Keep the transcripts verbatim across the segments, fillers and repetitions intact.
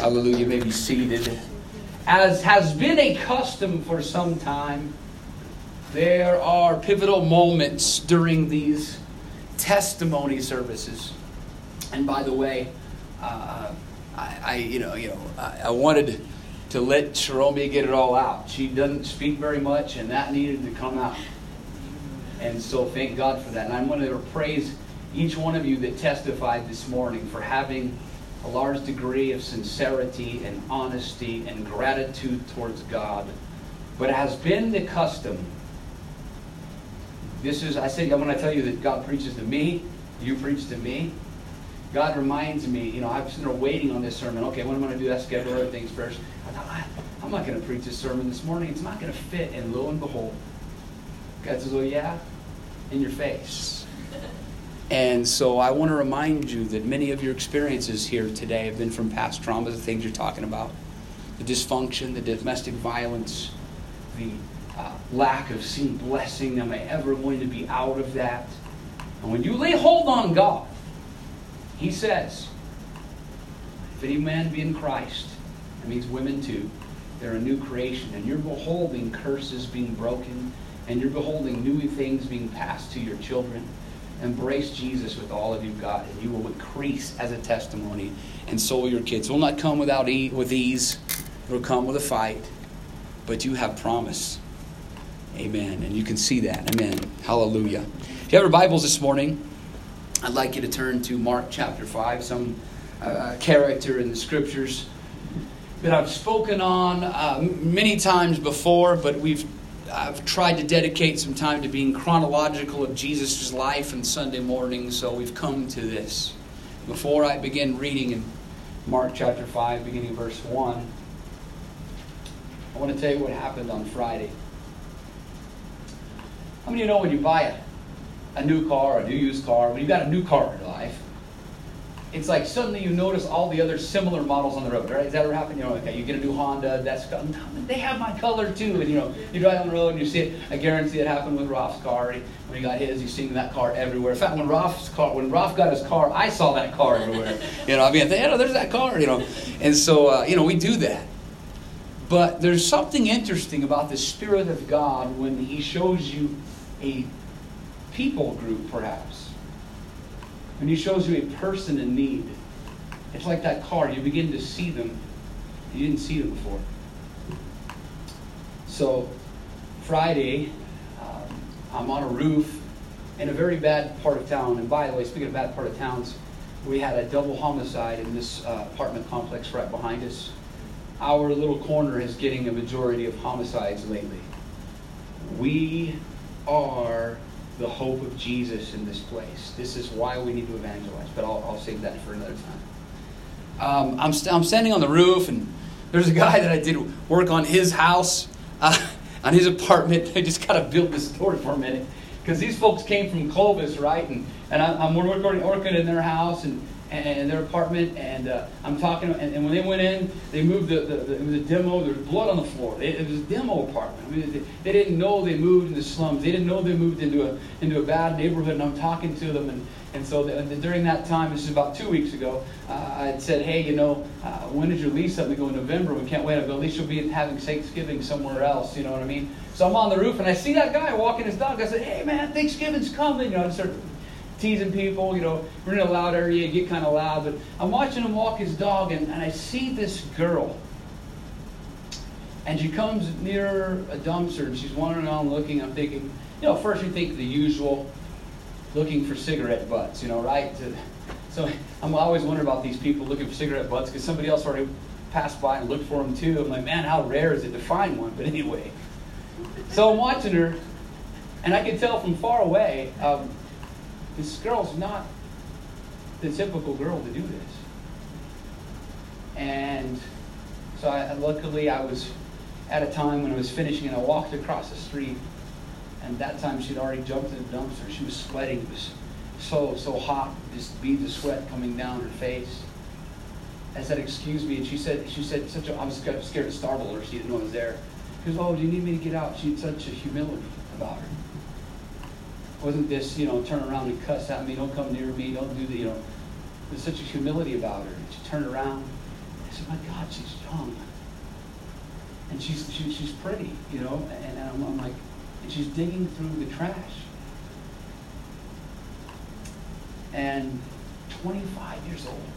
Hallelujah. You may be seated. As has been a custom for some time, there are pivotal moments during these testimony services. And by the way, uh, I, I, you know, you know, I, I wanted to let Sharomia get it all out. She doesn't speak very much, and that needed to come out. And so, thank God for that. And I'm going to praise each one of you that testified this morning for having a large degree of sincerity and honesty and gratitude towards God. But it has been the custom. This is, I said, when I tell you that God preaches to me, you preach to me. God reminds me, you know, I was sitting there waiting on this sermon. Okay, what am I going to do? I schedule other things first. I thought, I, I'm not going to preach this sermon this morning. It's not going to fit. And lo and behold, God says, oh yeah? In your face. And so I want to remind you that many of your experiences here today have been from past traumas, the things you're talking about. The dysfunction, the domestic violence, the uh, lack of seeing blessing. Am I ever going to be out of that? And when you lay hold on God, He says, if any man be in Christ, that means women too, they're a new creation. And you're beholding curses being broken, and you're beholding new things being passed to your children. Embrace Jesus with all of you've got, and you will increase as a testimony, and so will your kids. It will not come without e- with ease. It will come with a fight, but you have promise. Amen. And you can see that. Amen. Hallelujah. If you have your Bibles this morning, I'd like you to turn to Mark chapter five, some uh, character in the Scriptures that I've spoken on uh, many times before, but we've I've tried to dedicate some time to being chronological of Jesus' life and Sunday morning, so we've come to this. Before I begin reading in Mark chapter five, beginning verse one, I want to tell you what happened on Friday. How many of you know when you buy a, a new car, a new used car, when you've got a new car in your life, it's like suddenly you notice all the other similar models on the road, right? Has that ever happened? You know, okay, you get a new Honda, that's they have my color too, and you know, you drive on the road and you see it. I guarantee it happened with Ralph's car. He, when he got his, he's seen that car everywhere. In fact, when Ralph's car, when Ralph got his car, I saw that car everywhere. You know, I mean, hey, there's that car, you know, and so uh, you know, we do that. But there's something interesting about the Spirit of God when He shows you a people group, perhaps. When He shows you a person in need, it's like that car. You begin to see them. You didn't see them before. So, Friday, um, I'm on a roof in a very bad part of town. And by the way, speaking of bad part of towns, we had a double homicide in this uh, apartment complex right behind us. Our little corner is getting a majority of homicides lately. We are the hope of Jesus in this place. This is why we need to evangelize, but I'll, I'll save that for another time. Um, I'm, st- I'm standing on the roof, and there's a guy that I did work on his house, uh, on his apartment. I just got to build this story for a minute, because these folks came from Clovis, right? And, and I, I'm working, working in their house, and and their apartment, and uh, I'm talking, and, and when they went in, they moved the, the, the it was a demo, there was blood on the floor. It, it was a demo apartment. I mean, they, they didn't know they moved in the slums. They didn't know they moved into a into a bad neighborhood, and I'm talking to them, and, and so the, during that time, this is about two weeks ago, uh, I had said, hey, you know, uh, when is your lease up? We go in November, we can't wait. I go, at least you'll be having Thanksgiving somewhere else, you know what I mean? So I'm on the roof, and I see that guy walking his dog. I said, hey, man, Thanksgiving's coming. You know, I started teasing people, you know, we're in a loud area, get kind of loud, but I'm watching him walk his dog, and, and I see this girl, and she comes near a dumpster, and she's wandering around looking. I'm thinking, you know, first you think the usual, looking for cigarette butts, you know, right? So I'm always wondering about these people looking for cigarette butts, because somebody else already passed by and looked for them too. I'm like, man, how rare is it to find one? But anyway, so I'm watching her, and I can tell from far away, um, this girl's not the typical girl to do this. And so I, luckily I was at a time when I was finishing, and I walked across the street, and that time she'd already jumped in the dumpster. She was sweating. It was so, so hot, just beads of sweat coming down her face. I said, excuse me, and she said, she said, such a, I was scared to startle her. She didn't know I was there. She goes, oh, do you need me to get out? She had such a humility about her. Wasn't this, you know, turn around and cuss at me, don't come near me, don't do the, you know. There's such a humility about her. And she turned around. I said, my God, she's young. And she's she, she's pretty, you know. And, and I'm, I'm like, and she's digging through the trash. And twenty-five years old.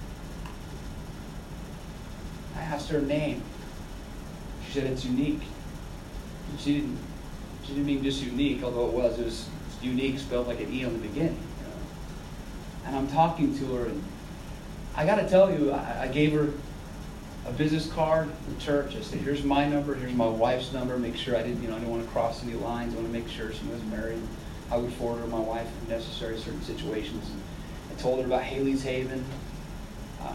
I asked her name. She said it's unique. And she didn't. She didn't mean just unique, although it was. It was unique, spelled like an E on the beginning. You know? And I'm talking to her, and I got to tell you, I, I gave her a business card from the church. I said, "Here's my number. Here's my wife's number. Make sure I didn't, you know, I didn't want to cross any lines. I want to make sure she was married. I would forward her my wife if necessary, certain situations." And I told her about Haley's Haven, uh,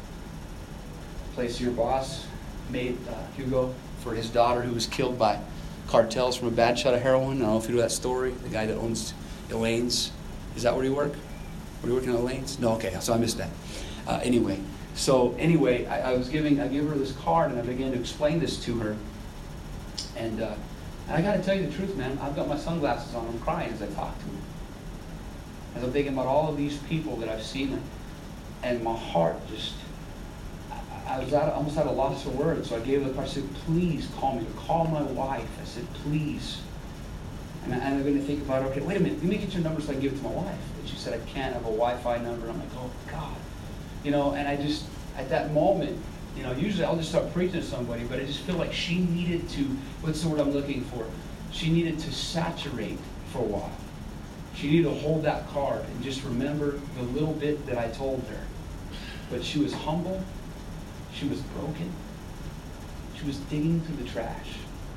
a place your boss made uh, Hugo for his daughter who was killed by cartels from a bad shot of heroin. I don't know if you know that story. The guy that owns Elaine's. Is that where you work? Were you working at Elaine's? No, okay, so I missed that. Uh, anyway, so anyway, I, I was giving, I gave her this card and I began to explain this to her. And, uh, and I got to tell you the truth, man. I've got my sunglasses on. I'm crying as I talk to her. As I'm thinking about all of these people that I've seen, and my heart just, I, I was at, almost at a loss for words. So I gave her the card. I said, please call me. Call my wife. I said, please. And, I, and I'm going to think about, okay, wait a minute. Let me get your number so I can give it to my wife. And she said, I can't have a Wi-Fi number. I'm like, oh, God. You know, and I just, at that moment, you know, usually I'll just start preaching to somebody, but I just feel like she needed to, what's the word I'm looking for? She needed to saturate for a while. She needed to hold that card and just remember the little bit that I told her. But she was humble. She was broken. She was digging through the trash.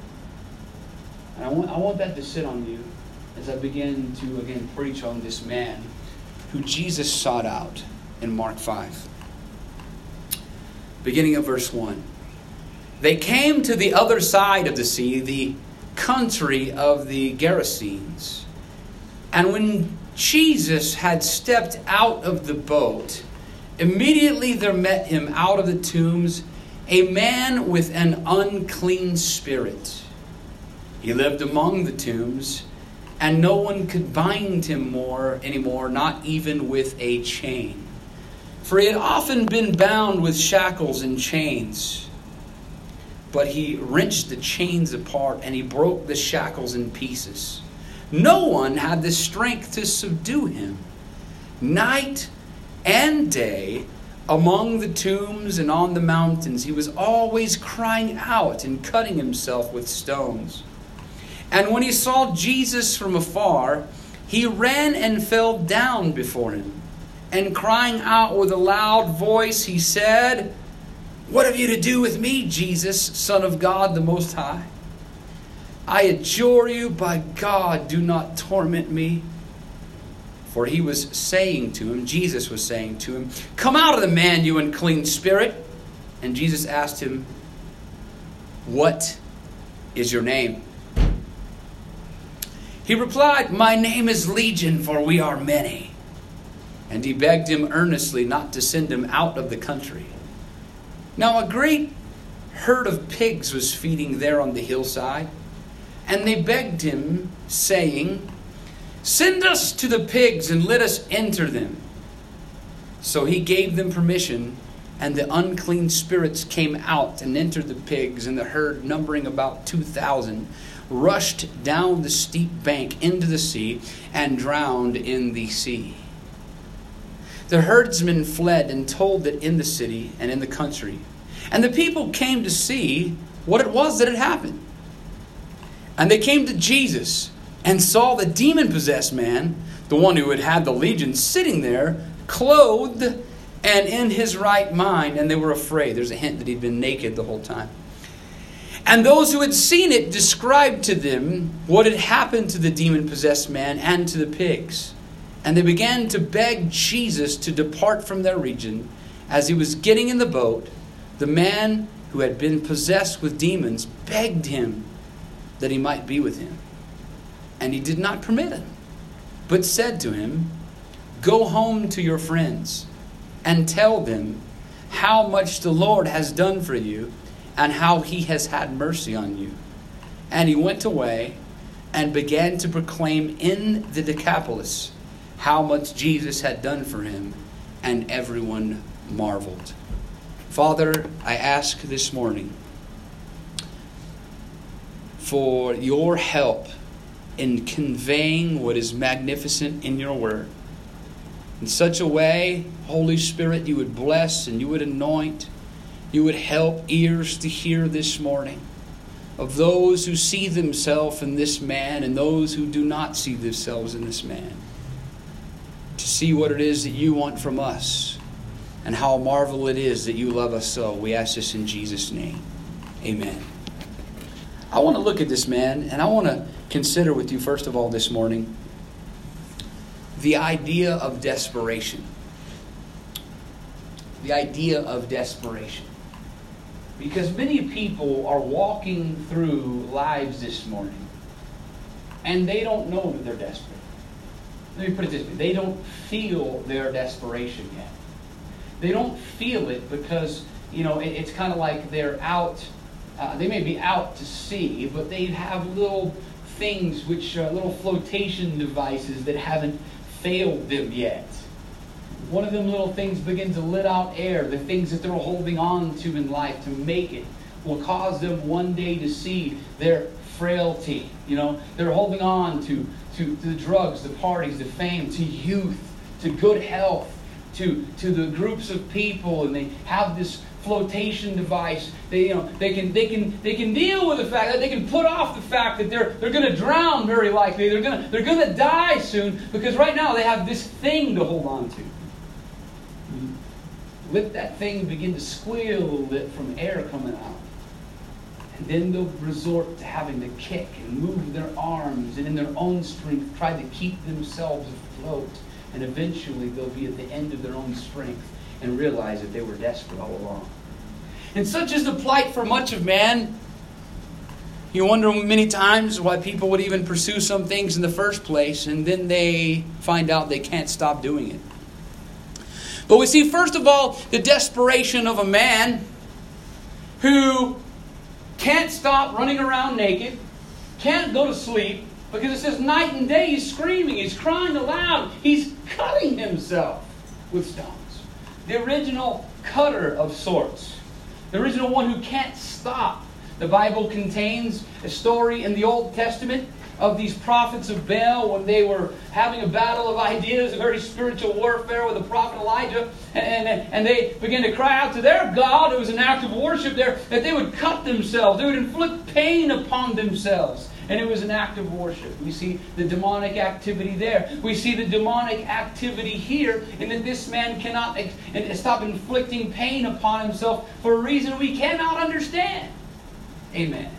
And I want, I want that to sit on you as I begin to, again, preach on this man who Jesus sought out in Mark five. Beginning of verse one. They came to the other side of the sea, the country of the Gerasenes. And when Jesus had stepped out of the boat, immediately there met him out of the tombs a man with an unclean spirit. He lived among the tombs, and no one could bind him more anymore, not even with a chain. For he had often been bound with shackles and chains. But he wrenched the chains apart, and he broke the shackles in pieces. No one had the strength to subdue him. Night and day, among the tombs and on the mountains, he was always crying out and cutting himself with stones. And when he saw Jesus from afar, he ran and fell down before him. And crying out with a loud voice, he said, "What have you to do with me, Jesus, Son of God the Most High? I adjure you by God, do not torment me." For he was saying to him, Jesus was saying to him, "Come out of the man, you unclean spirit." And Jesus asked him, "What is your name?" He replied, "My name is Legion, for we are many." And he begged him earnestly not to send him out of the country. Now a great herd of pigs was feeding there on the hillside. And they begged him, saying, "Send us to the pigs and let us enter them." So he gave them permission, and the unclean spirits came out and entered the pigs, and the herd, numbering about two thousand, rushed down the steep bank into the sea and drowned in the sea. The herdsmen fled and told it in the city and in the country. And the people came to see what it was that had happened. And they came to Jesus and saw the demon-possessed man, the one who had had the legion, sitting there, clothed and in his right mind. And they were afraid. There's a hint that he'd been naked the whole time. And those who had seen it described to them what had happened to the demon-possessed man and to the pigs. And they began to beg Jesus to depart from their region. As he was getting in the boat, the man who had been possessed with demons begged him that he might be with him. And he did not permit him, but said to him, "Go home to your friends and tell them how much the Lord has done for you and how he has had mercy on you." And he went away and began to proclaim in the Decapolis how much Jesus had done for him, and everyone marveled. Father, I ask this morning for your help in conveying what is magnificent in your word. In such a way, Holy Spirit, you would bless and you would anoint. You would help ears to hear this morning of those who see themselves in this man and those who do not see themselves in this man. To see what it is that you want from us and how marvelous it is that you love us so. We ask this in Jesus' name. Amen. I want to look at this man, and I want to consider with you, first of all, this morning, the idea of desperation. The idea of desperation. Because many people are walking through lives this morning, and they don't know that they're desperate. Let me put it this way. They don't feel their desperation yet. They don't feel it because, you know, it, it's kind of like they're out. Uh, they may be out to sea, but they have little things, which are little flotation devices that haven't failed them yet. One of them little things begin to let out air. The things that they're holding on to in life to make it will cause them one day to see their frailty. You know, they're holding on to, to, to the drugs, the parties, the fame, to youth, to good health, to, to the groups of people, and they have this flotation device. They, you know, they can they can they can deal with the fact that they can put off the fact that they're they're going to drown very likely. They're gonna they're gonna die soon because right now they have this thing to hold on to. Let that thing begin to squeal a little bit from air coming out. And then they'll resort to having to kick and move their arms and in their own strength try to keep themselves afloat. And eventually they'll be at the end of their own strength and realize that they were desperate all along. And such is the plight for much of man. You wonder many times why people would even pursue some things in the first place, and then they find out they can't stop doing it. But we see, first of all, the desperation of a man who can't stop running around naked, can't go to sleep, because it says night and day he's screaming, he's crying aloud, he's cutting himself with stones. The original cutter of sorts. The original one who can't stop. The Bible contains a story in the Old Testament of these prophets of Baal when they were having a battle of ideas, a very spiritual warfare with the prophet Elijah. And, and, and they began to cry out to their God. It was an act of worship there, that they would cut themselves. They would inflict pain upon themselves. And it was an act of worship. We see the demonic activity there. We see the demonic activity here, in that this man cannot ex- stop inflicting pain upon himself for a reason we cannot understand. Amen.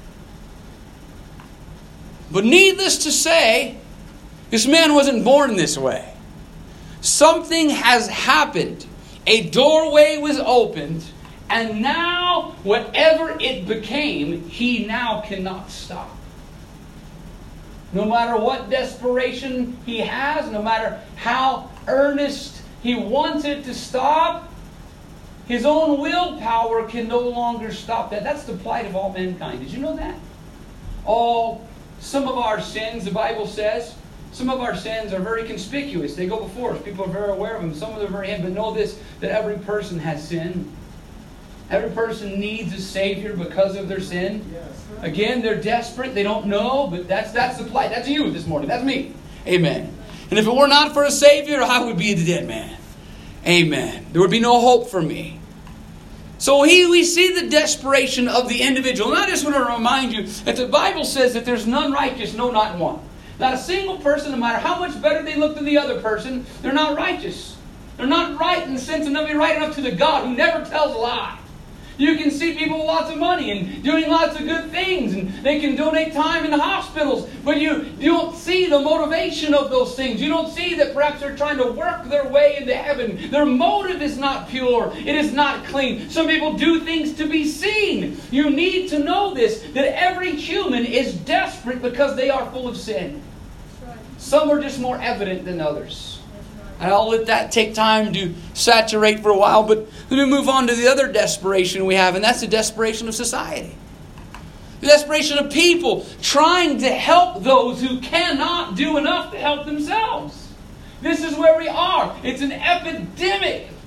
But needless to say, this man wasn't born this way. Something has happened. A doorway was opened, and now, whatever it became, he now cannot stop. No matter what desperation he has, no matter how earnest he wants it to stop, his own willpower can no longer stop that. That's the plight of all mankind. Did you know that? All, some of our sins, the Bible says, some of our sins are very conspicuous. They go before us. People are very aware of them. Some of them are very hidden. But know this, that every person has sinned. Every person needs a Savior because of their sin. Yes. Again, they're desperate. They don't know, but that's that's the plight. That's you this morning. That's me. Amen. And if it were not for a Savior, I would be the dead man. Amen. There would be no hope for me. So he, we see the desperation of the individual. And I just want to remind you that the Bible says that there's none righteous, no, not one. Not a single person, no matter how much better they look than the other person, they're not righteous. They're not right in the sense of not being right enough to the God who never tells a lie. You can see people with lots of money and doing lots of good things, and they can donate time in the hospitals, but you, you don't see the motivation of those things. You don't see that perhaps they're trying to work their way into heaven. Their motive is not pure. It is not clean. Some people do things to be seen. You need to know this, that every human is desperate because they are full of sin. Some are just more evident than others. And I'll let that take time to saturate for a while. But let me move on to the other desperation we have. And that's the desperation of society. The desperation of people trying to help those who cannot do enough to help themselves. This is where we are. It's an epidemic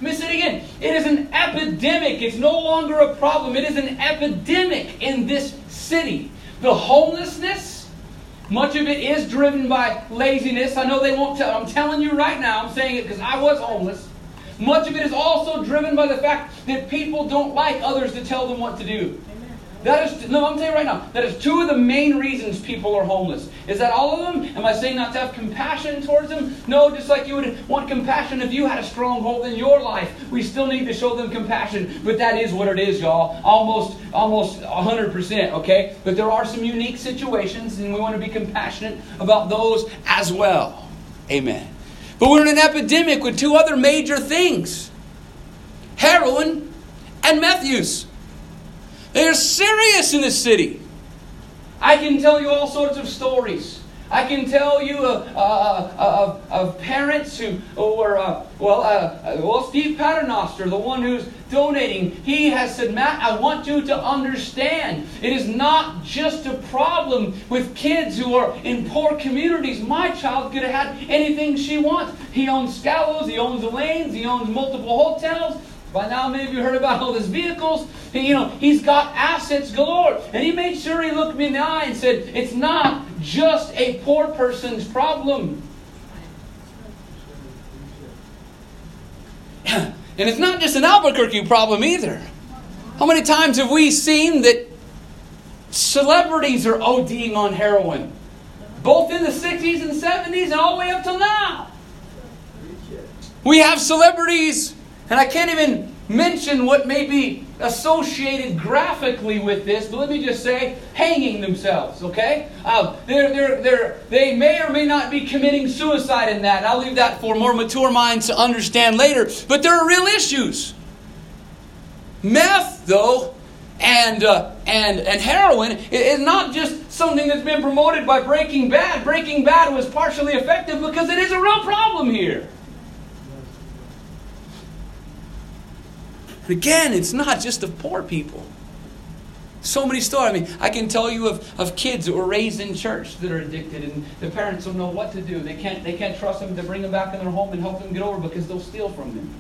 Let me say it again. It is an epidemic. It's no longer a problem. It is an epidemic in this city. The homelessness, much of it is driven by laziness. I know they won't tell. I'm telling you right now. I'm saying it because I was homeless. Much of it is also driven by the fact that people don't like others to tell them what to do. That is, no, I'm telling you right now, that is two of the main reasons people are homeless. Is that all of them? Am I saying not to have compassion towards them? No, just like you would want compassion if you had a stronghold in your life. We still need to show them compassion, but that is what it is, y'all. Almost, almost one hundred percent, okay? But there are some unique situations, and we want to be compassionate about those as well. Amen. But we're in an epidemic with two other major things. Heroin and meth use. They are serious in this city. I can tell you all sorts of stories. I can tell you of, uh, of, of parents who were, uh, well, uh, well, Steve Paternoster, the one who's donating, he has said, Matt, I want you to understand, it is not just a problem with kids who are in poor communities. My child could have had anything she wants. He owns Scallows, he owns Elaine's, he owns multiple hotels. By now, many of you heard about all his vehicles. And, you know, he's got assets galore. And he made sure he looked me in the eye and said, it's not just a poor person's problem. And it's not just an Albuquerque problem either. How many times have we seen that celebrities are ODing on heroin? Both in the sixties and seventies and all the way up till now. We have celebrities... And I can't even mention what may be associated graphically with this, but let me just say, hanging themselves, okay? Uh, they're, they're, they're, they may or may not be committing suicide in that. And I'll leave that for more mature minds to understand later. But there are real issues. Meth, though, and, uh, and, and heroin is not just something that's been promoted by Breaking Bad. Breaking Bad was partially effective because it is a real problem here. Again, it's not just the poor people. So many stories. I mean, I can tell you of, of kids that were raised in church that are addicted, and the parents don't know what to do. They can't they can't trust them to bring them back in their home and help them get over because they'll steal from them.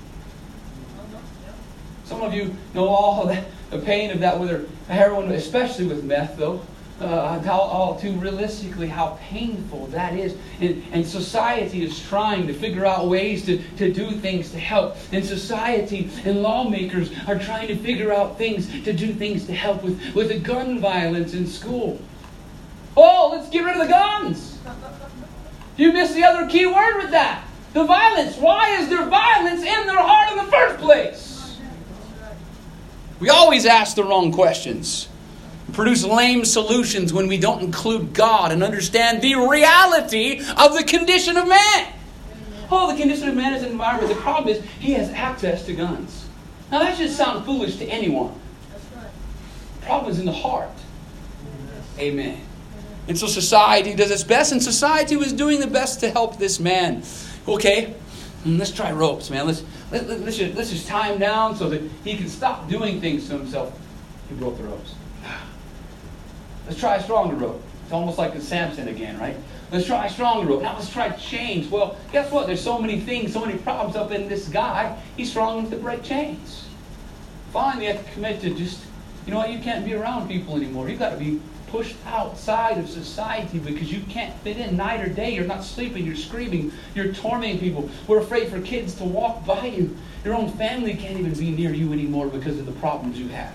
Some of you know all that, the pain of that with their heroin, especially with meth, though. Uh, how all too realistically how painful that is. And, and society is trying to figure out ways to, to do things to help. And society and lawmakers are trying to figure out things to do things to help with, with the gun violence in school. Oh, let's get rid of the guns. You missed the other key word with that. The violence. Why is there violence in their heart in the first place? We always ask the wrong questions. Produce lame solutions when we don't include God and understand the reality of the condition of man. Oh, the condition of man is an environment. The problem is he has access to guns. Now that should sound foolish to anyone. The problem is in the heart. Amen. And so society does its best, and society was doing the best to help this man. Okay, let's try ropes, man. Let's let, let, let's, just, let's just tie him down so that he can stop doing things to himself. He broke the ropes. Let's try a stronger rope. It's almost like the Samson again, right? Let's try a stronger rope. Now let's try chains. Well, guess what? There's so many things, so many problems up in this guy. He's strong enough to break chains. Finally, you have to commit to just, you know what? You can't be around people anymore. You've got to be pushed outside of society because you can't fit in night or day. You're not sleeping. You're screaming. You're tormenting people. We're afraid for kids to walk by you. Your own family can't even be near you anymore because of the problems you have.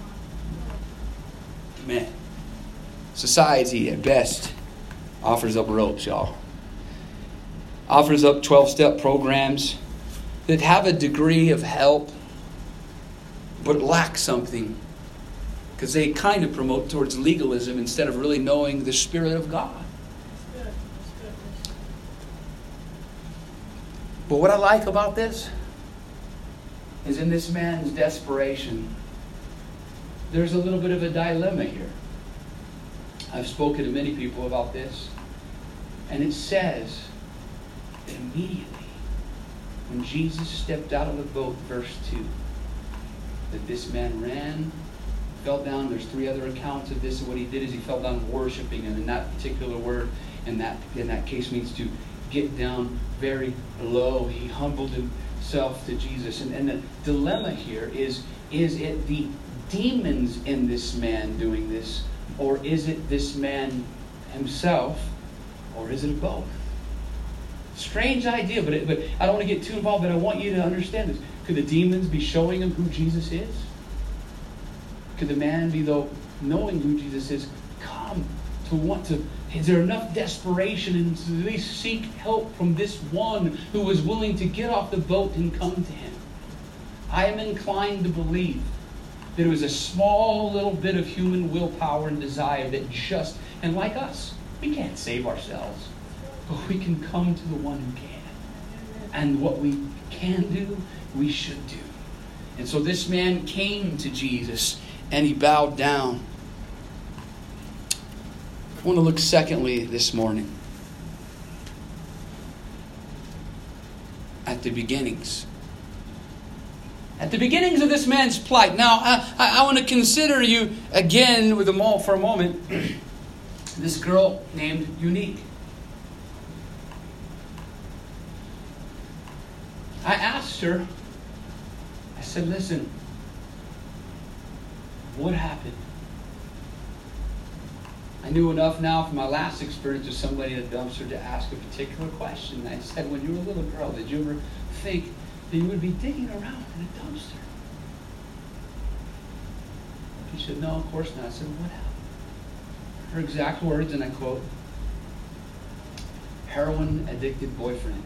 Man. Society, at best, offers up ropes, y'all. Offers up twelve-step programs that have a degree of help, but lack something. Because they kind of promote towards legalism instead of really knowing the Spirit of God. But what I like about this is in this man's desperation, there's a little bit of a dilemma here. I've spoken to many people about this. And it says that immediately when Jesus stepped out of the boat, verse two, that this man ran, fell down. There's three other accounts of this. And what he did is he fell down worshiping. And in that particular word, in that, in that case means to get down very low. He humbled himself himself to Jesus. And, and the dilemma here is, is it the demons in this man doing this, or is it this man himself, or is it both? Strange idea, but, it, but I don't want to get too involved, but I want you to understand this. Could the demons be showing him who Jesus is? Could the man be, though, knowing who Jesus is, come to want to... Is there enough desperation and to at least seek help from this one who was willing to get off the boat and come to him? I am inclined to believe that it was a small little bit of human willpower and desire that just... And like us, we can't save ourselves, but we can come to the one who can. And what we can do, we should do. And so this man came to Jesus and he bowed down. I want to look secondly this morning at the beginnings. At the beginnings of this man's plight. Now, I, I, I want to consider you again with them all for a moment. This girl named Unique. I asked her, I said, listen, what happened? I knew enough now from my last experience with somebody at a dumpster to ask a particular question. I said, when you were a little girl, did you ever think that you would be digging around in a dumpster? She said, no, of course not. I said, what happened? Her exact words, and I quote, heroin-addicted boyfriend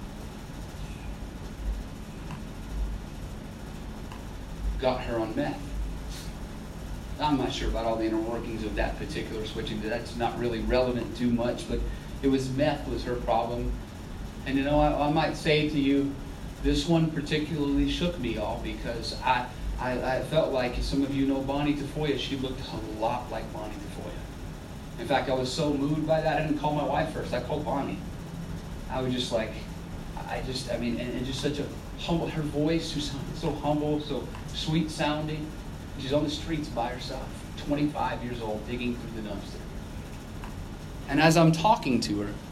got her on meth. I'm not sure about all the inner workings of that particular switching. That's not really relevant too much, but it was meth was her problem. And you know, I, I might say to you, this one particularly shook me all because I, I, I felt like, some of you know Bonnie Tafoya, she looked a lot like Bonnie Tafoya. In fact, I was so moved by that, I didn't call my wife first. I called Bonnie. I was just like, I just, I mean, and, and just such a humble, her voice was so humble, so sweet sounding. She's on the streets by herself, twenty-five years old, digging through the dumpster. And as I'm talking to her,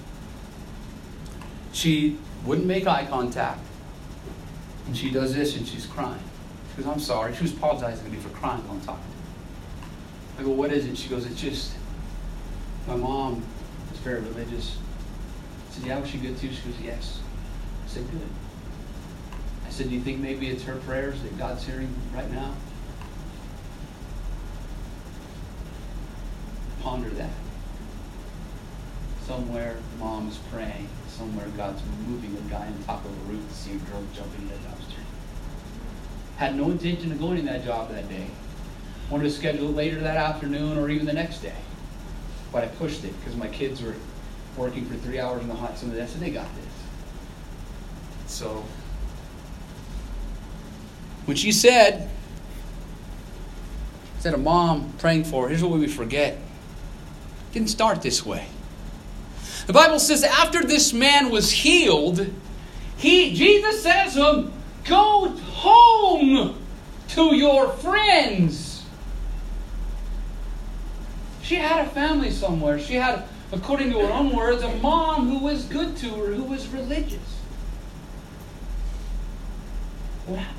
she wouldn't make eye contact. And she does this and she's crying. She goes, I'm sorry. She was apologizing to me for crying while I'm talking to her. I go, what is it? She goes, it's just, my mom is very religious. I said, yeah, was she good too? She goes, yes. I said, good. I said, do you think maybe it's her prayers that God's hearing right now? Ponder that. Somewhere mom is praying. Somewhere God's moving a guy on top of a roof to see a girl jumping in a dumpster. Had no intention of going to that job that day. Wanted to schedule it later that afternoon or even the next day. But I pushed it because my kids were working for three hours in the hot sun. I said, they got this. So, when she said, instead of mom praying for her, here's what we forget. It didn't start this way. The Bible says after this man was healed, he Jesus says to him, go home to your friends. She had a family somewhere. She had, according to her own words, a mom who was good to her, who was religious. What happened?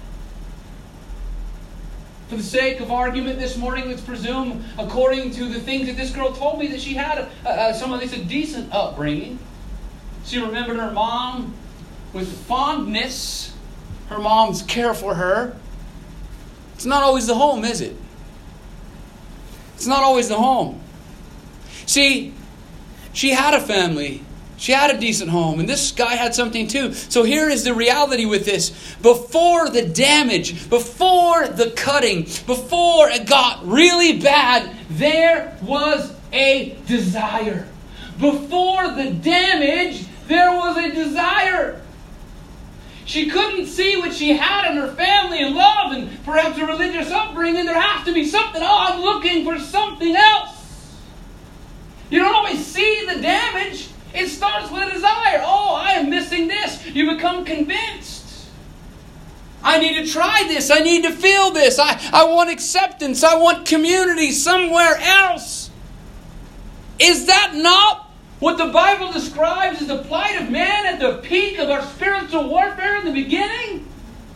For the sake of argument this morning, let's presume, according to the things that this girl told me, that she had a, a, some at least a decent upbringing. She remembered her mom with fondness. Her mom's care for her. It's not always the home, is it? It's not always the home. See, she had a family. She had a decent home, and this guy had something too. So here is the reality with this. Before the damage, before the cutting, before it got really bad, there was a desire. Before the damage, there was a desire. She couldn't see what she had in her family and love and perhaps a religious upbringing. There has to be something. Oh, I'm looking for something else. You don't always see the damage. It starts with a desire. Oh, I am missing this. You become convinced. I need to try this. I need to feel this. I, I want acceptance. I want community somewhere else. Is that not what the Bible describes as the plight of man at the peak of our spiritual warfare in the beginning?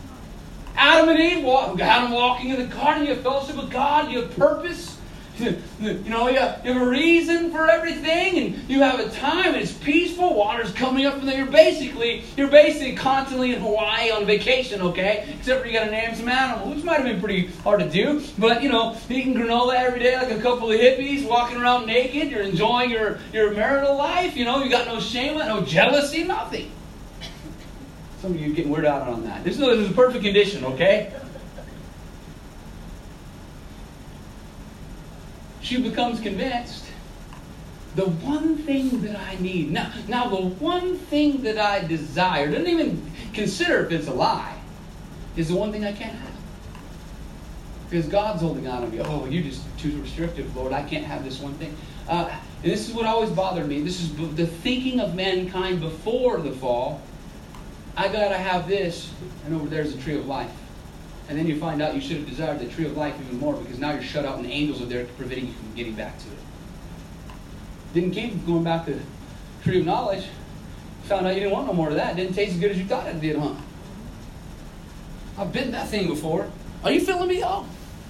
Adam and Eve, walk, Adam walking in the garden, you have fellowship with God, you have purpose. You know, you have, you have a reason for everything, and you have a time, and it's peaceful, water's coming up, and then you're basically, you're basically constantly in Hawaii on vacation, okay? Except for you got to name some animals, which might have been pretty hard to do, but, you know, eating granola every day like a couple of hippies, walking around naked, you're enjoying your, your marital life, you know, you got no shame, no jealousy, nothing. Some of you are getting weirded out on that. This is, this is a perfect condition, okay? She becomes convinced, the one thing that I need, now, now the one thing that I desire, doesn't even consider if it's a lie, is the one thing I can't have. Because God's holding on to me. Oh, you're just too restrictive, Lord. I can't have this one thing. Uh, and this is what always bothered me. This is the thinking of mankind before the fall. I got to have this, and over there's the tree of life. And then you find out you should have desired the tree of life even more because now you're shut out and angels are there preventing you from getting back to it. Didn't keep going back to the tree of knowledge. Found out you didn't want no more of that. It didn't taste as good as you thought it did, huh? I've bitten that thing before. Are you feeling me? Oh.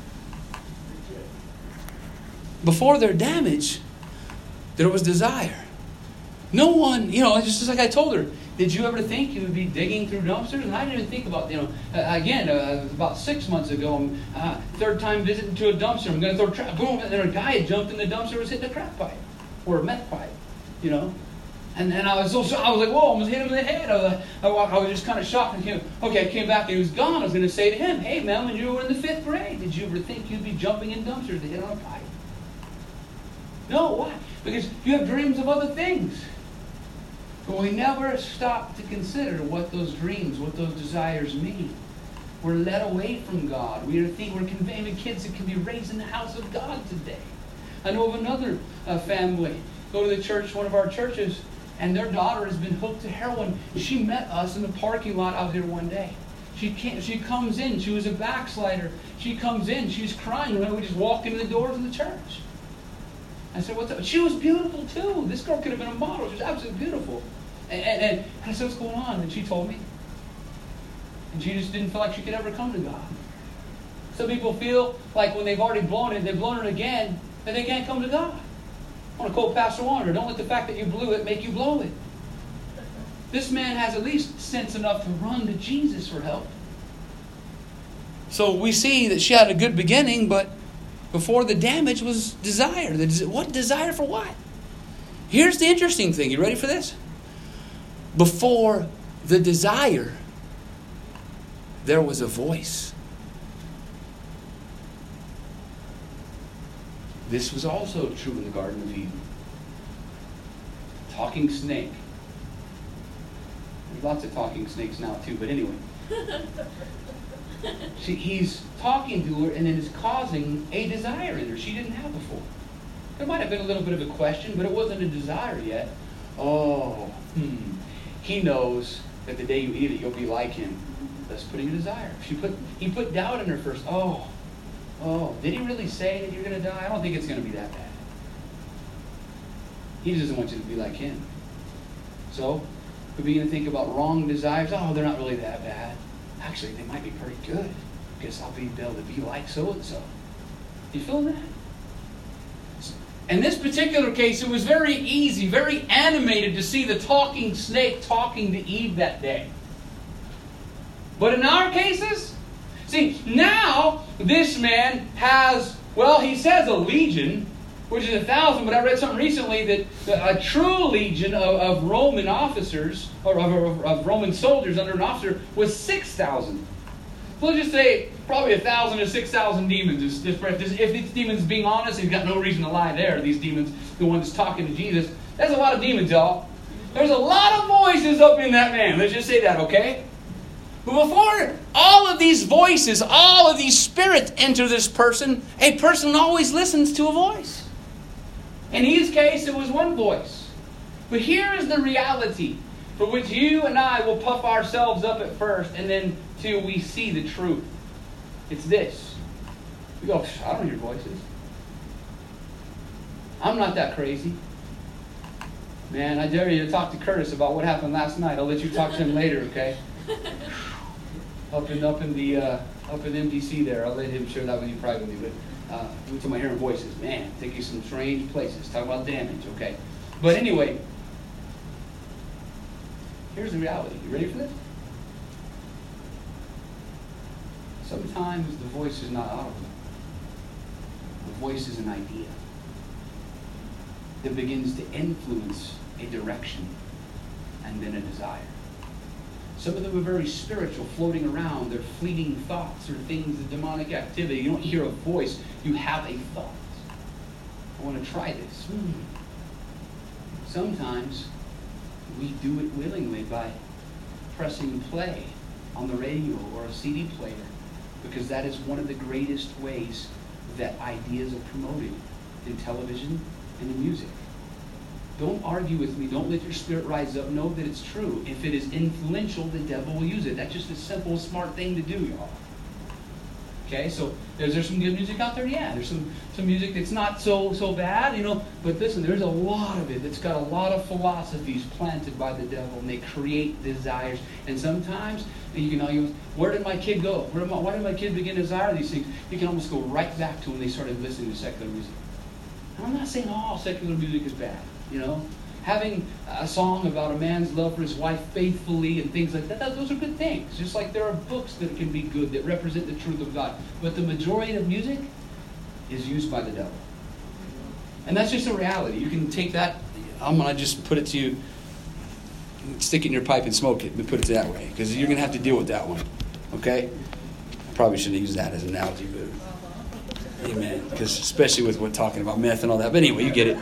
Before their damage, there was desire. No one, you know, it's just like I told her, did you ever think you would be digging through dumpsters? And I didn't even think about, you know, uh, again, uh, about six months ago, I'm uh, third time visiting to a dumpster. I'm going to throw trap, boom, and then a guy had jumped in the dumpster, was hitting a crack pipe or a meth pipe, you know. And then I was so, so I was like, whoa, I almost hit him in the head. I was, like, I, I was just kind of shocked. And came, okay, I came back and he was gone. I was going to say to him, hey, man, when you were in the fifth grade, did you ever think you'd be jumping in dumpsters to hit on a pipe? No, why? Because you have dreams of other things. But we never stop to consider what those dreams, what those desires mean. We're led away from God. We are think we're conveying kids that can be raised in the house of God today. I know of another uh, family. Go to the church, one of our churches, and their daughter has been hooked to heroin. She met us in the parking lot out here one day. She can't, she comes in. She was a backslider. She comes in. She's crying. We just walked into the doors of the church. I said, what's up? She was beautiful too. This girl could have been a model. She was absolutely beautiful. And, and, and I said, what's going on? And she told me. And she just didn't feel like she could ever come to God. Some people feel like when they've already blown it, they've blown it again, that they can't come to God. I want to quote Pastor Warner, don't let the fact that you blew it make you blow it. This man has at least sense enough to run to Jesus for help. So we see that she had a good beginning, but before the damage was desire. What desire for what? Here's the interesting thing. You ready for this? Before the desire, there was a voice. This was also true in the Garden of Eden. Talking snake. There's lots of talking snakes now too, but anyway. She, he's talking to her and it is causing a desire in her she didn't have before. There might have been a little bit of a question, but it wasn't a desire yet. Oh, hmm. He knows that the day you eat it, you'll be like him. That's putting a desire. She put, he put doubt in her first. Oh, oh, did he really say that you're going to die? I don't think it's going to be that bad. He just doesn't want you to be like him. So, we begin to think about wrong desires. Oh, they're not really that bad. Actually, they might be pretty good. Guess I'll be able to be like so-and-so. You feel that? In this particular case, it was very easy, very animated to see the talking snake talking to Eve that day. But in our cases, see, now this man has, well, he says a legion, which is a thousand, but I read something recently that a true legion of, of Roman officers, or of, of, of Roman soldiers under an officer, was six thousand. We'll just say probably a thousand to six thousand demons. If, if these demons being honest, he's got no reason to lie there. These demons, the ones talking to Jesus. That's a lot of demons, y'all. There's a lot of voices up in that man. Let's just say that, okay? But before all of these voices, all of these spirits enter this person, a person always listens to a voice. In his case, it was one voice. But here is the reality for which you and I will puff ourselves up at first, and then till we see the truth. It's this. We go, I don't hear voices. I'm not that crazy. Man, I dare you to talk to Curtis about what happened last night. I'll let you talk to him later, okay? up in up in the uh, up in M D C there. I'll let him share that with you privately. But uh, we talk about hearing voices. Man, take you some strange places. Talk about damage. Okay, but anyway, here's the reality. You ready for this? Sometimes the voice is not audible. The voice is an idea that begins to influence a direction and then a desire. Some of them are very spiritual, floating around. They're fleeting thoughts or things, the demonic activity. You don't hear a voice, you have a thought. I want to try this. Hmm. Sometimes we do it willingly by pressing play on the radio or a C D player, because that is one of the greatest ways that ideas are promoted in television and in music. Don't argue with me. Don't let your spirit rise up. Know that it's true. If it is influential, the devil will use it. That's just a simple, smart thing to do, y'all. Okay, so is there some good music out there? Yeah, there's some, some music that's not so so bad, you know. But listen, there's a lot of it that's got a lot of philosophies planted by the devil, and they create desires. And sometimes you can argue, where did my kid go? Where did my, why did my kid begin to desire these things? You can almost go right back to when they started listening to secular music. And I'm not saying all secular music is bad. You know, having a song about a man's love for his wife faithfully and things like that, that, those are good things. Just like there are books that can be good, that represent the truth of God. But the majority of music is used by the devil. And that's just a reality. You can take that, I'm going to just put it to you, stick it in your pipe and smoke it, but put it that way. Because you're going to have to deal with that one. Okay? I probably shouldn't use that as an analogy, but amen. Because especially with what talking about meth and all that. But anyway, you get it.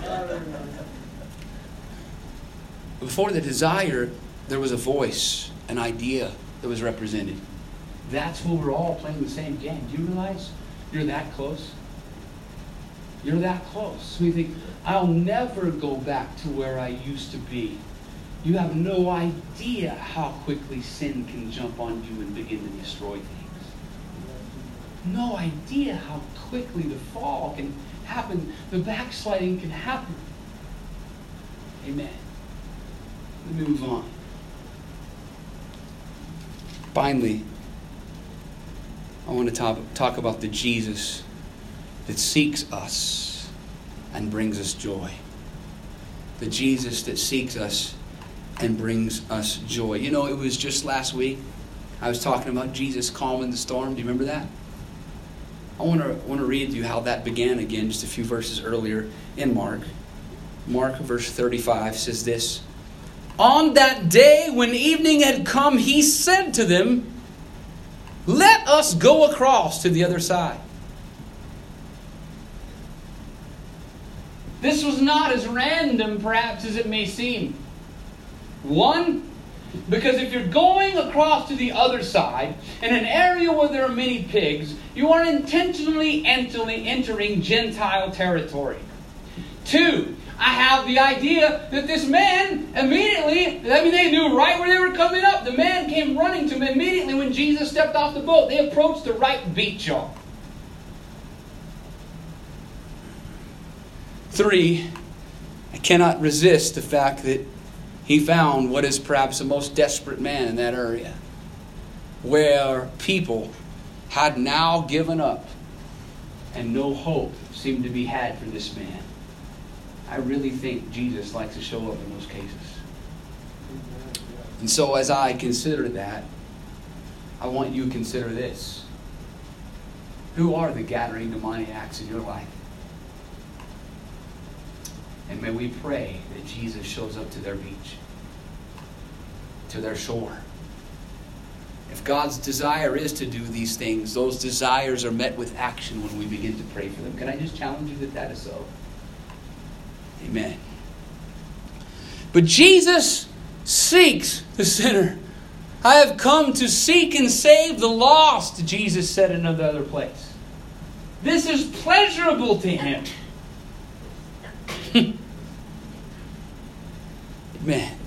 Before the desire, there was a voice, an idea that was represented. That's when we're all playing the same game. Do you realize you're that close? You're that close. So you think, I'll never go back to where I used to be. You have no idea how quickly sin can jump on you and begin to destroy things. No idea how quickly the fall can happen. The backsliding can happen. Amen. Let me move on. Finally, I want to talk, talk about the Jesus that seeks us and brings us joy. The Jesus that seeks us and brings us joy. You know, it was just last week I was talking about Jesus calming the storm. Do you remember that? I want to want to read you how that began again, just a few verses earlier in Mark. Mark verse thirty-five says this. On that day when evening had come, he said to them, let us go across to the other side. This was not as random, perhaps, as it may seem. One, because if you're going across to the other side, in an area where there are many pigs, you are intentionally entering Gentile territory. Two, I have the idea that this man immediately, I mean, they knew right where they were coming up. The man came running to him immediately when Jesus stepped off the boat. They approached the right beach, y'all. Three, I cannot resist the fact that he found what is perhaps the most desperate man in that area, where people had now given up and no hope seemed to be had for this man. I really think Jesus likes to show up in those cases. And so as I consider that, I want you to consider this. Who are the gathering demoniacs in your life? And may we pray that Jesus shows up to their beach, to their shore. If God's desire is to do these things, those desires are met with action when we begin to pray for them. Can I just challenge you that that is so? Amen. But Jesus seeks the sinner. I have come to seek and save the lost, Jesus said in another place. This is pleasurable to him. Amen.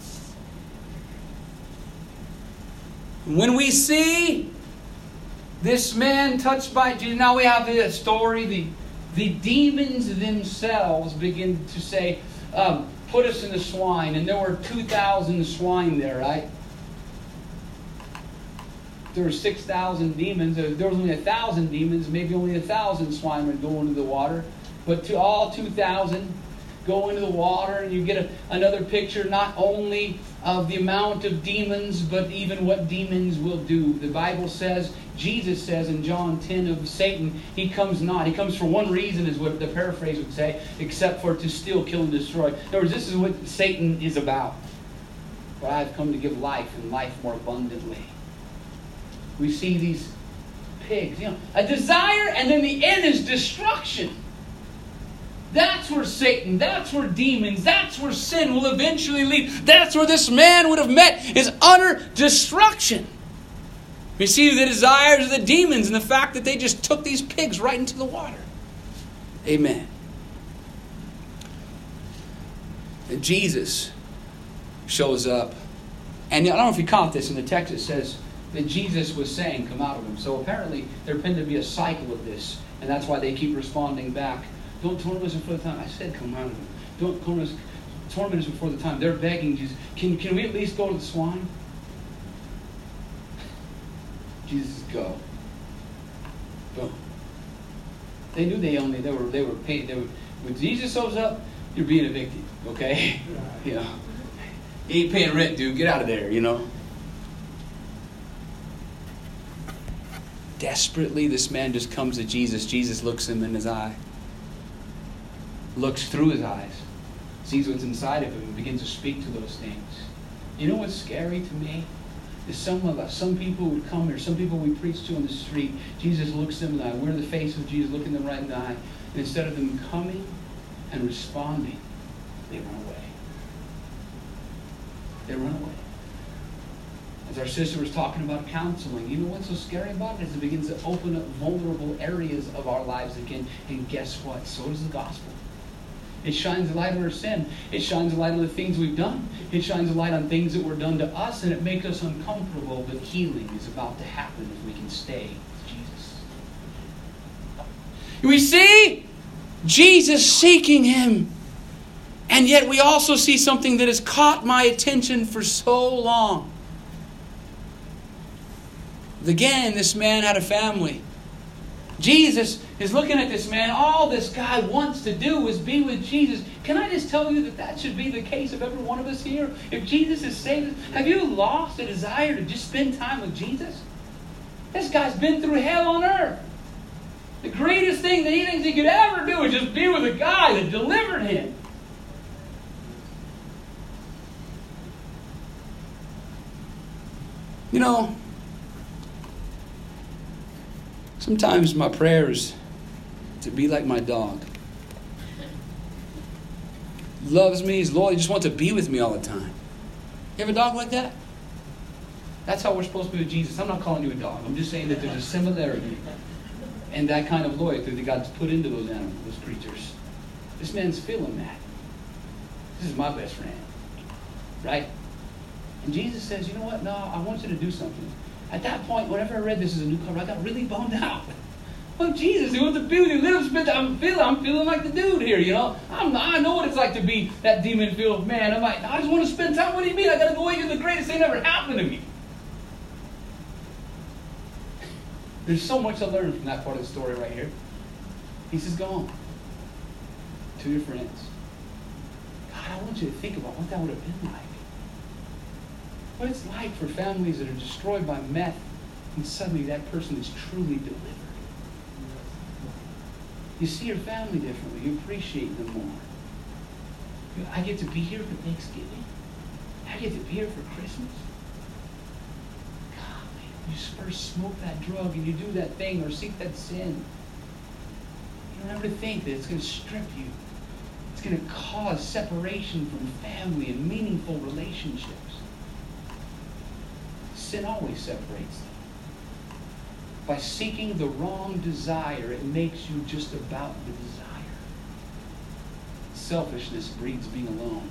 When we see this man touched by Jesus, now we have the story, the The demons themselves begin to say, um, put us in the swine. And there were two thousand swine there, right? there were six thousand demons. If there was only one thousand demons, maybe only one thousand swine would go into the water. But to all two thousand go into the water, and you get a, another picture not only of the amount of demons, but even what demons will do. The Bible says, Jesus says in John ten of Satan, he comes not. He comes for one reason, is what the paraphrase would say, except for to steal, kill, and destroy. In other words, this is what Satan is about. But I've come to give life, and life more abundantly. We see these pigs, you know, a desire, and then the end is destruction. That's where Satan, that's where demons, that's where sin will eventually lead. That's where this man would have met his utter destruction. We see the desires of the demons and the fact that they just took these pigs right into the water. Amen. And Jesus shows up. And I don't know if you caught this in the text. It says that Jesus was saying, come out of him. So apparently there tended to be a cycle of this. And that's why they keep responding back. Don't torment us before the time. I said, come out of him. Don't torment us, torment us before the time. They're begging Jesus. Can, can we at least go to the swine? Jesus, go. Go. They knew they only, they were, they were paid. They were, when Jesus shows up, you're being evicted. Okay? You know. You ain't paying rent, dude. Get out of there, you know. Desperately, this man just comes to Jesus. Jesus looks him in his eye. Looks through his eyes, sees what's inside of him, and begins to speak to those things. You know what's scary to me? Is some of us, some people would come here, some people we preach to on the street, Jesus looks them in the eye. We're the face of Jesus, looking them right in the eye. And instead of them coming and responding, they run away. They run away. As our sister was talking about counseling, you know what's so scary about it? Is it begins to open up vulnerable areas of our lives again. And guess what? So does the gospel. It shines a light on our sin. It shines a light on the things we've done. It shines a light on things that were done to us, and it makes us uncomfortable. But healing is about to happen if we can stay with Jesus. We see Jesus seeking him. And yet we also see something that has caught my attention for so long. Again, this man had a family. Jesus is looking at this man. All this guy wants to do is be with Jesus. Can I just tell you that that should be the case of every one of us here? If Jesus is saved, have you lost a desire to just spend time with Jesus? This guy's been through hell on earth. The greatest thing that he thinks he could ever do is just be with a guy that delivered him. You know, sometimes my prayer is to be like my dog. Loves me, he's loyal, he just wants to be with me all the time. You have a dog like that? That's how we're supposed to be with Jesus. I'm not calling you a dog. I'm just saying that there's a similarity and that kind of loyalty that God's put into those animals, those creatures. This man's feeling that. This is my best friend. Right? And Jesus says, you know what? No, I want you to do something. At that point, whenever I read this as a new cover, I got really bummed out. Oh, Jesus, he wants to be with you. Let him spend time. I'm feeling, I'm feeling like the dude here, you know. I'm, I know what it's like to be that demon-filled man. I'm like, I just want to spend time. What do you mean? I got to go away. You're the greatest thing ever happened to me. There's so much to learn from that part of the story right here. He says, go on. To your friends. God, I want you to think about what that would have been like. What it's like for families that are destroyed by meth, and suddenly that person is truly delivered. You see your family differently. You appreciate them more. You know, I get to be here for Thanksgiving. I get to be here for Christmas. God, man, you first smoke that drug and you do that thing or seek that sin. You don't ever think that it's going to strip you. It's going to cause separation from family and meaningful relationships. Sin always separates them. By seeking the wrong desire, it makes you just about the desire. Selfishness breeds being alone.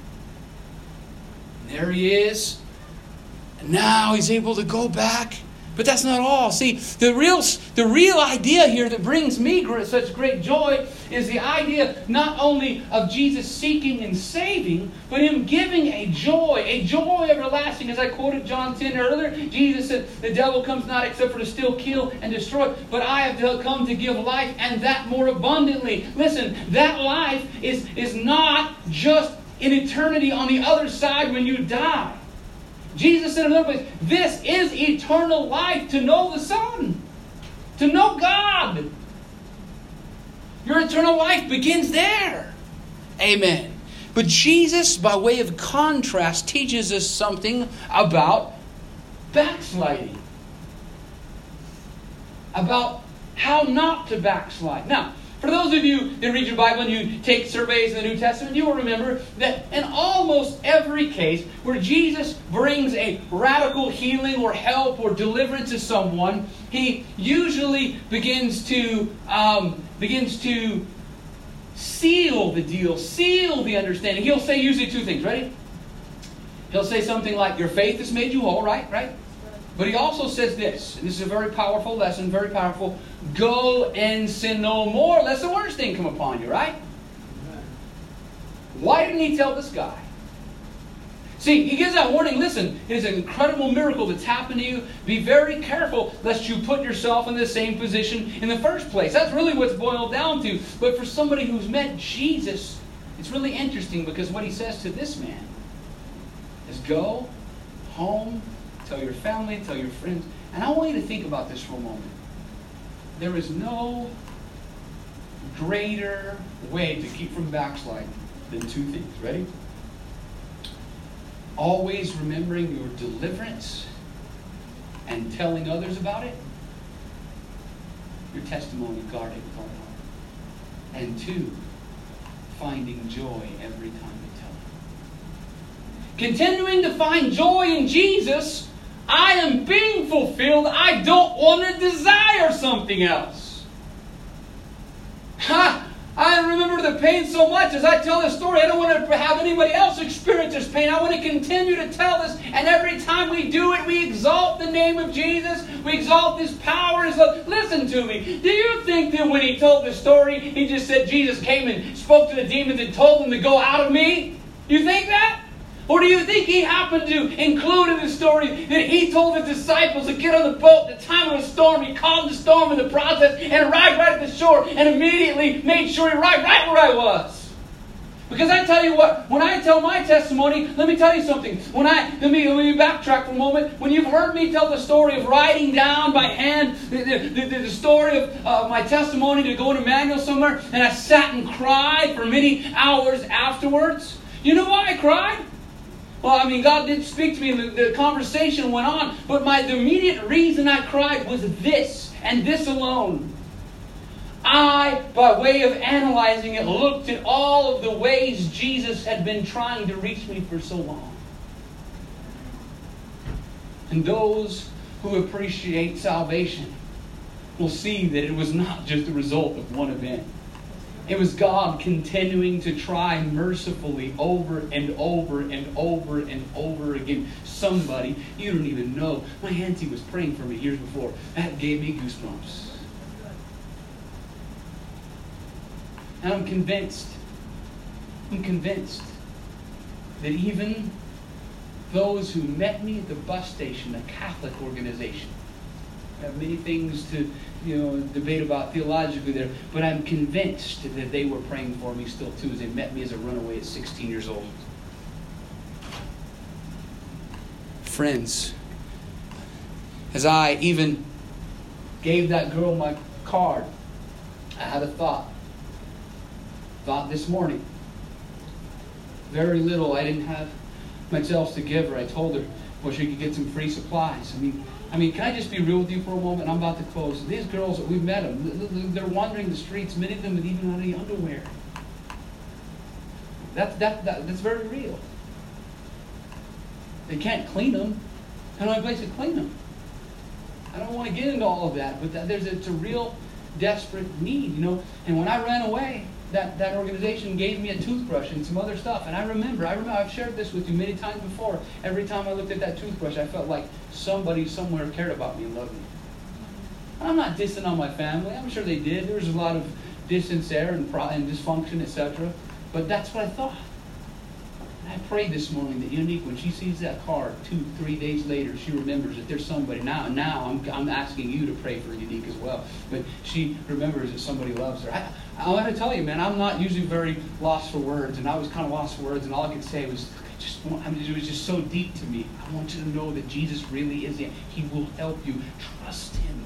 And there he is. And now he's able to go back But that's not all. See, the real, the real idea here that brings me great, such great joy is the idea not only of Jesus seeking and saving, but Him giving a joy, a joy everlasting. As I quoted John ten earlier, Jesus said, the devil comes not except for to steal, kill, and destroy. But I have come to give life, and that more abundantly. Listen, that life is, is not just in eternity on the other side when you die. Jesus said in another place, this is eternal life, to know the Son, to know God. Your eternal life begins there. Amen. But Jesus, by way of contrast, teaches us something about backsliding. About how not to backslide. Now, for those of you that read your Bible and you take surveys in the New Testament, you will remember that in almost every case where Jesus brings a radical healing or help or deliverance to someone, He usually begins to um, begins to seal the deal, seal the understanding. He'll say usually two things. Ready? He'll say something like, your faith has made you whole, right? Right? But He also says this, and this is a very powerful lesson, very powerful. Go and sin no more, lest the worst thing come upon you, right? Why didn't He tell this guy? See, He gives that warning. Listen, it is an incredible miracle that's happened to you. Be very careful lest you put yourself in the same position in the first place. That's really what's boiled down to. But for somebody who's met Jesus, it's really interesting because what He says to this man is go home, tell your family, tell your friends. And I want you to think about this for a moment. There is no greater way to keep from backsliding than two things. Ready? Always remembering your deliverance and telling others about it. Your testimony guarded with all heart. And two, finding joy every time you tell it. Continuing to find joy in Jesus. I am being fulfilled. I don't want to desire something else. Ha! I remember the pain so much as I tell this story. I don't want to have anybody else experience this pain. I want to continue to tell this. And every time we do it, we exalt the name of Jesus. We exalt His power. His love. Listen to me. Do you think that when He told the story, He just said Jesus came and spoke to the demons and told them to go out of me? You think that? Or do you think He happened to include in the story that He told His disciples to get on the boat at the time of a storm? He calmed the storm in the process and arrived right at the shore and immediately made sure He arrived right where I was. Because I tell you what, when I tell my testimony, let me tell you something. When I let me, let me backtrack for a moment. When you've heard me tell the story of writing down by hand the, the, the, the story of uh, my testimony to go to Emmanuel somewhere, and I sat and cried for many hours afterwards. You know why I cried? Well, I mean, God did speak to me and the, the conversation went on. But my the immediate reason I cried was this, and this alone. I, by way of analyzing it, looked at all of the ways Jesus had been trying to reach me for so long. And those who appreciate salvation will see that it was not just the result of one event. It was God continuing to try mercifully over and over and over and over again. Somebody, you don't even know. My auntie was praying for me years before. That gave me goosebumps. And I'm convinced, I'm convinced that even those who met me at the bus station, a Catholic organization, I have many things to you know, debate about theologically there, but I'm convinced that they were praying for me still too as they met me as a runaway at sixteen years old. Friends, as I even gave that girl my card, I had a thought. Thought this morning. Very little. I didn't have much else to give her. I told her, well, she could get some free supplies. I mean, I mean, can I just be real with you for a moment? I'm about to close. These girls, we've met them. They're wandering the streets, many of them with even any underwear. That, that, that, that's very real. They can't clean them. They don't have a place to clean them. I don't want to get into all of that, but that, there's a, it's a real desperate need, you know. And when I ran away, that, that organization gave me a toothbrush and some other stuff. And I remember, I remember, I've shared this with you many times before. Every time I looked at that toothbrush, I felt like somebody somewhere cared about me and loved me. And I'm not dissing on my family. I'm sure they did. There was a lot of distance there and, pro- and dysfunction, et cetera. But that's what I thought. And I prayed this morning that Unique, when she sees that card two, three days later, she remembers that there's somebody. Now, now I'm, I'm asking you to pray for Unique as well. But she remembers that somebody loves her. I, I want to tell you, man, I'm not usually very lost for words, and I was kind of lost for words, and all I could say was, I just want, I mean, it was just so deep to me. I want you to know that Jesus really is there. He will help you. Trust Him.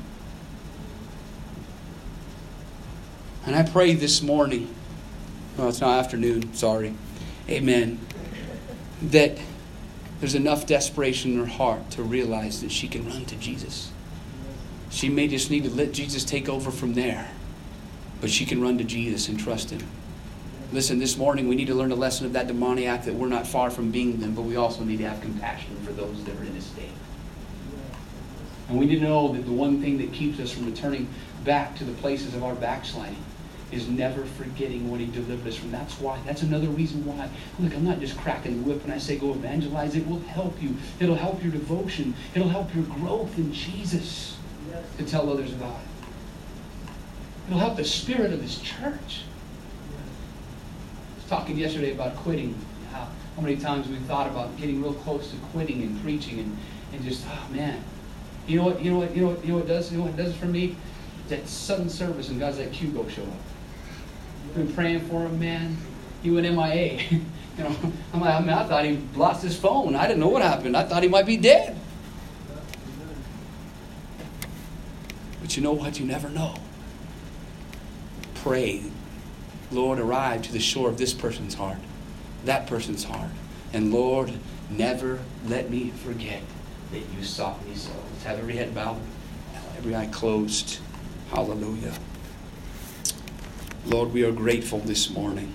And I pray this morning, well, it's not afternoon, sorry, amen, that there's enough desperation in her heart to realize that she can run to Jesus. She may just need to let Jesus take over from there. But she can run to Jesus and trust Him. Listen, this morning we need to learn a lesson of that demoniac, that we're not far from being them, but we also need to have compassion for those that are in this state. And we need to know that the one thing that keeps us from returning back to the places of our backsliding is never forgetting what He delivered us from. That's why. That's another reason why. Look, I'm not just cracking the whip when I say go evangelize. It will help you. It'll help your devotion. It'll help your growth in Jesus to tell others about it. It'll help the spirit of this church. I was talking yesterday about quitting. How, how many times we've thought about getting real close to quitting and preaching and, and just, oh man. You know what, you know what, you know what, you know what it does? You know what it does for me? That sudden service and guys like Hugo show up. I've been praying for him, man. He went M I A. you know, I'm like, I mean, I thought he lost his phone. I didn't know what happened. I thought he might be dead. But you know what? You never know. Pray, Lord, arrive to the shore of this person's heart, that person's heart. And Lord, never let me forget that you sought me so. Let's have every head bowed, every eye closed. Hallelujah. Lord, we are grateful this morning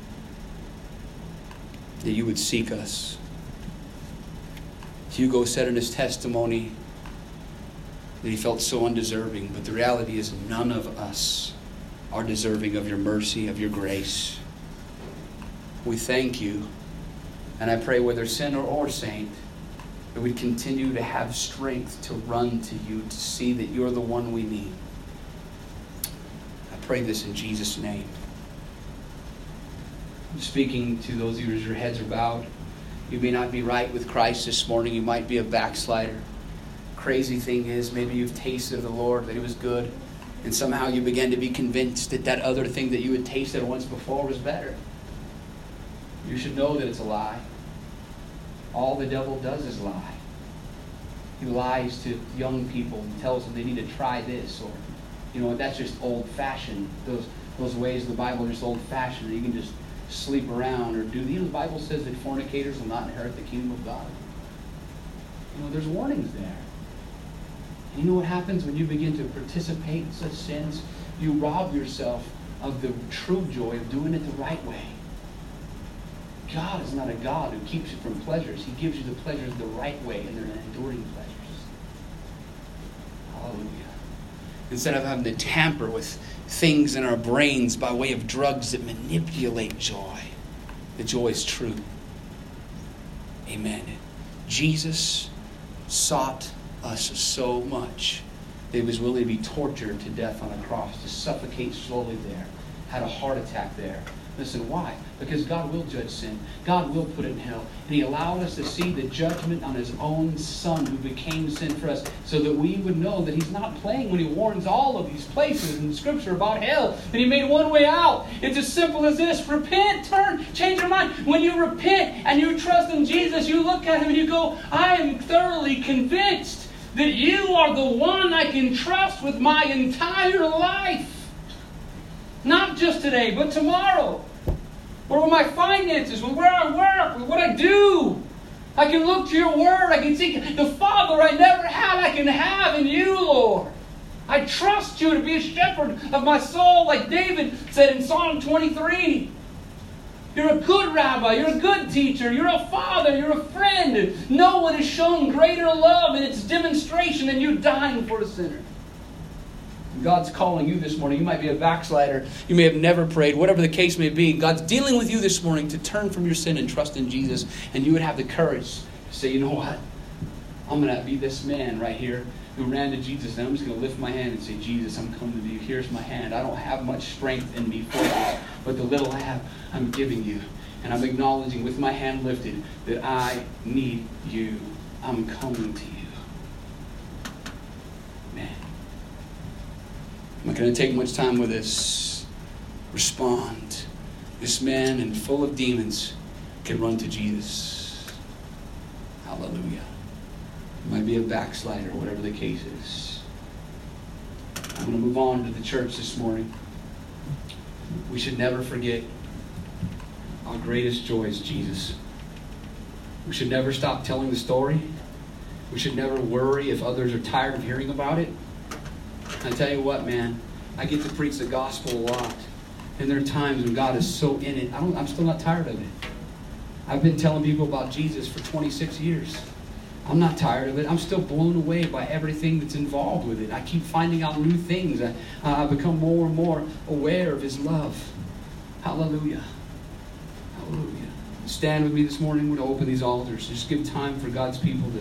that you would seek us. Hugo said in his testimony that he felt so undeserving, but the reality is none of us are deserving of your mercy, of your grace. We thank you. And I pray, whether sinner or saint, that we continue to have strength to run to you, to see that you're the one we need. I pray this in Jesus' name. I'm speaking to those of you whose heads are bowed. You may not be right with Christ this morning. You might be a backslider. Crazy thing is, maybe you've tasted of the Lord, that He was good. And somehow you began to be convinced that that other thing that you had tasted once before was better. You should know that it's a lie. All the devil does is lie. He lies to young people and tells them they need to try this, or, you know, that's just old-fashioned. Those those ways of the Bible are just old-fashioned. You can just sleep around or do. You know, the Bible says that fornicators will not inherit the kingdom of God. You know, there's warnings there. You know what happens when you begin to participate in such sins? You rob yourself of the true joy of doing it the right way. God is not a God who keeps you from pleasures. He gives you the pleasures the right way, and they're enduring pleasures. Hallelujah. Instead of having to tamper with things in our brains by way of drugs that manipulate joy, the joy is true. Amen. Jesus sought us so much that He was willing to be tortured to death on a cross, to suffocate slowly there, had a heart attack there. Listen, why? Because God will judge sin. God will put it in hell. And He allowed us to see the judgment on His own Son who became sin for us, so that we would know that He's not playing when He warns all of these places in Scripture about hell. And He made one way out. It's as simple as this. Repent, turn, change your mind. When you repent and you trust in Jesus, you look at Him and you go, I am thoroughly convinced that you are the one I can trust with my entire life. Not just today, but tomorrow. Or with my finances, with where I work, with what I do. I can look to your word. I can see the Father I never had, I can have in you, Lord. I trust you to be a shepherd of my soul, like David said in Psalm twenty-three. You're a good rabbi. You're a good teacher. You're a father. You're a friend. No one has shown greater love in its demonstration than you dying for a sinner. God's calling you this morning. You might be a backslider. You may have never prayed. Whatever the case may be, God's dealing with you this morning to turn from your sin and trust in Jesus. And you would have the courage to say, you know what? I'm going to be this man right here who ran to Jesus. And I'm just going to lift my hand and say, Jesus, I'm coming to you. Here's my hand. I don't have much strength in me for this. But the little I have, I'm giving you. And I'm acknowledging with my hand lifted that I need you. I'm coming to you. Man. I'm not going to take much time with this. Respond. This man and full of demons can run to Jesus. Hallelujah. You might be a backslider, whatever the case is. I'm going to move on to the church this morning. We should never forget our greatest joy is Jesus. We should never stop telling the story. We should never worry if others are tired of hearing about it. I tell you what, man, I get to preach the gospel a lot. And there are times when God is so in it, I don't, I'm still not tired of it. I've been telling people about Jesus for twenty-six years. I'm not tired of it. I'm still blown away by everything that's involved with it. I keep finding out new things. I, I become more and more aware of His love. Hallelujah. Hallelujah. Stand with me this morning. We're going to open these altars. Just give time for God's people to